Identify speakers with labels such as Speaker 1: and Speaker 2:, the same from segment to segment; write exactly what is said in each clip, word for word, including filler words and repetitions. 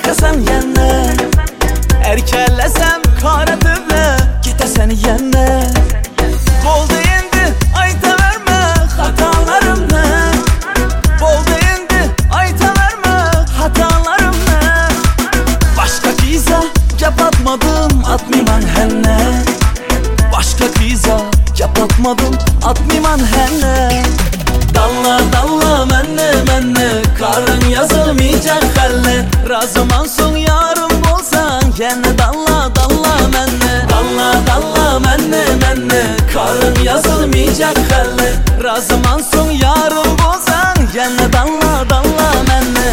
Speaker 1: bakasan yenne, erkəlləsəm qara dövlə getəsən yenne. Boldu indi ayta vermə hatalarım nə, boldu indi ayta vermə hatalarım nə. Başqa kıza yapatmadım atmıman henne, başqa kıza yapatmadım atmıman henne. Dalla dalla menne menne karın yazılmayacak halle, razıman son yarım bolsan gene dalla dalla menne. Dalla dalla menne menne karın yazılmayacak halle, razıman son yarım bolsan gene dalla dalla menne.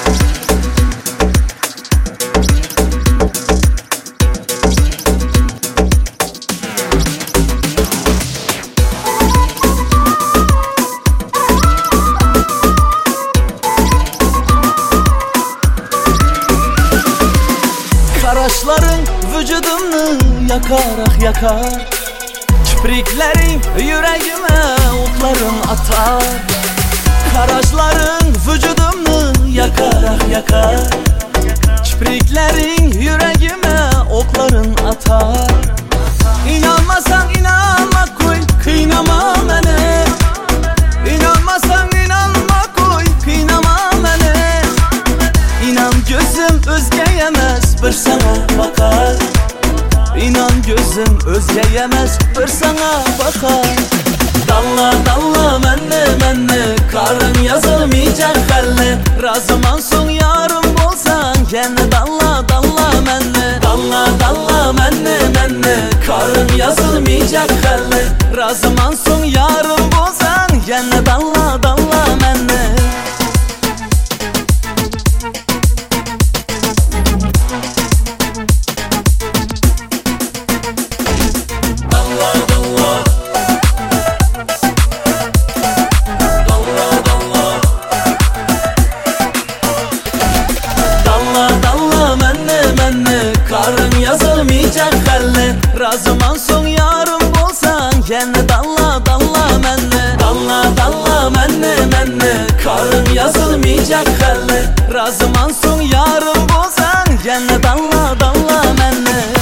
Speaker 1: Kaşların vücudumnu yakarak yakar, kipriklerin yüreğime okların atar. Karaşların vücudumnu yakarak yakar, kipriklerin yüreğime okların atar. İnanmasan inanma koy, kıynama beni. İnanmasan inanma koy, kıynama beni. İnan gözüm özgeyemez bir sana bakar, İnan gözüm özgeyemez bir sana bakar. Dalla dalla menne menne karın yazılmayacak halle, razıman son yarım bolsan gene dalla dalla menne. Dalla dalla menne menne karın yazılmayacak halle, razıman son yarım bolsan gene dalla dalla menne. Karın yazılmayacak halle, razıman son yarım bolsan gene dalla dalla menne. Dalla dalla menne menne karın yazılmayacak halle, razıman son yarım bolsan gene dalla dalla menne.